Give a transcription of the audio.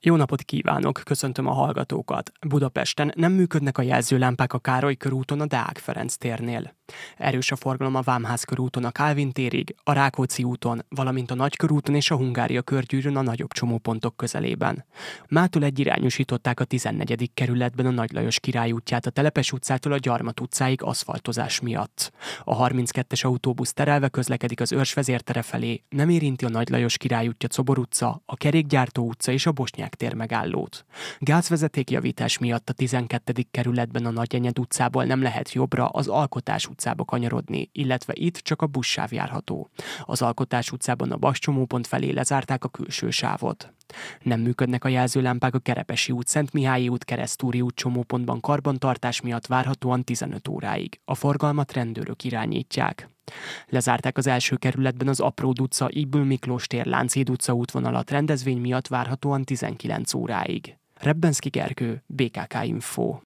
Jó napot kívánok, köszöntöm a hallgatókat. Budapesten nem működnek a jelzőlámpák a Károly körúton a Deák Ferenc térnél. Erős a forgalom a Vámház körúton a Kálvin térig, a Rákóczi úton, valamint a Nagykörúton és a Hungária körgyűrűn a nagyobb csomópontok közelében. Mától egyirányosították a 14. kerületben a Nagy Lajos Király útját a Telepes utcától a Gyarmat utcáig aszfaltozás miatt. A 32-es autóbusz terelve közlekedik az Őrs vezértere felé, nem érinti a Nagy Lajos Király útja Czobor utca, a Kerékgyártó utca és a Bosnyák tér megállót. Gázvezetékjavítás miatt a 12. kerületben a Nagyenyed utcából nem lehet jobbra az Alkotás utcába kanyarodni, illetve itt csak a buszsáv járható. Az Alkotás utcában a Bas csomópont felé lezárták a külső sávot. Nem működnek a jelzőlámpák a Kerepesi út, Szent Mihályi út, Keresztúri út csomópontban karbantartás miatt várhatóan 15 óráig. A forgalmat rendőrök irányítják. Lezárták az első kerületben az Apród utca, Ybl Miklós tér, Lánchíd utca útvonalat rendezvény miatt várhatóan 19 óráig. Rebbenszky Gergő, BKK Info.